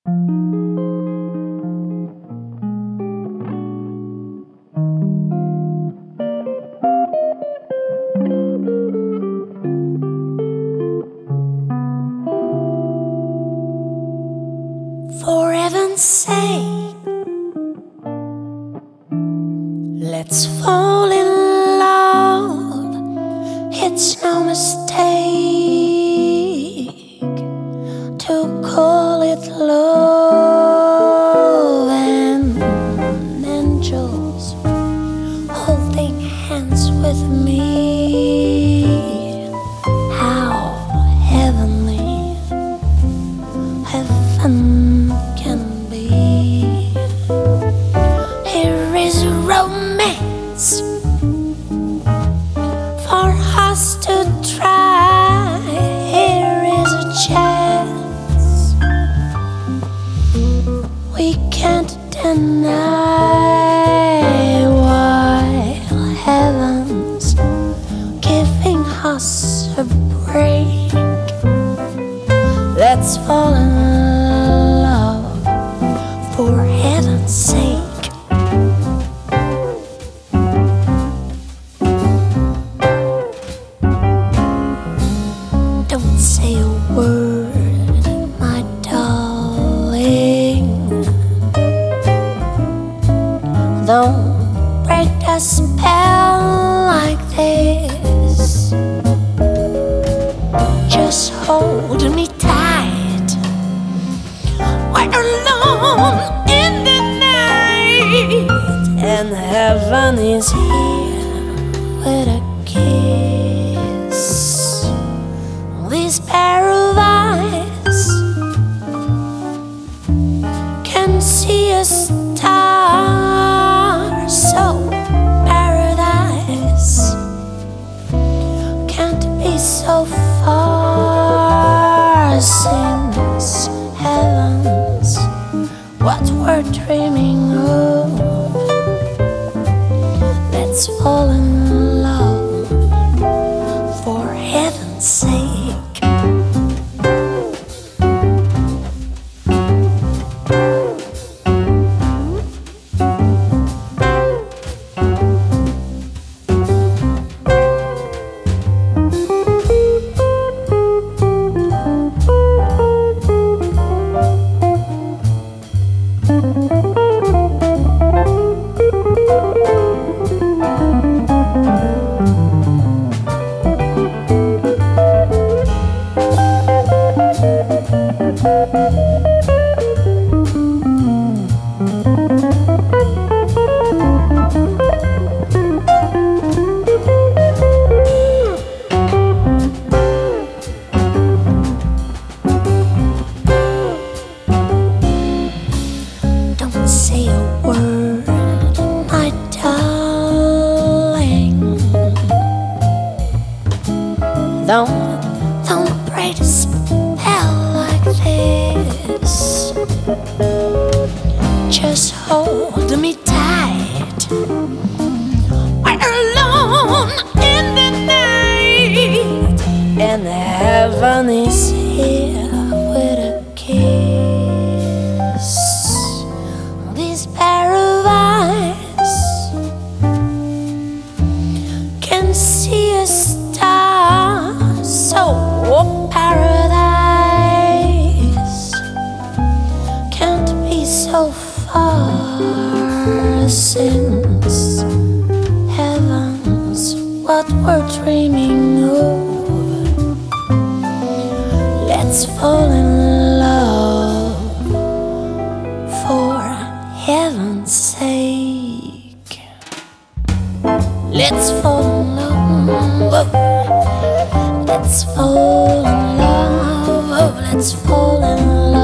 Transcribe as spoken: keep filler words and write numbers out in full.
For heaven's sake, let's fall in love. It's no mistake to call it love. And angels holding hands with me. How heavenly heaven can be. Here is romance for us to try. Here is a chance we can't deny, while heaven's giving us a break. Let's fall in love, for heaven's sake. Don't say a word, my darling. Don't break the spell like this. Just hold me tight. We're alone in the night, and heaven is here with a kiss. This paradise can see a star. So paradise can't be so far, since heaven's what we're dreaming of. Let's fall in love, for heaven's sake. Don't say a word, my darling. Don't, don't break the spell like this. Just hold me tight. We're alone in the night, and heaven is here with a kiss. This paradise can see a star. So paradise can't be so far, since heaven's what we're dreaming of. Let's fall in love, for heaven's sake. Let's fall in love. Let's fall in love. Let's fall in love.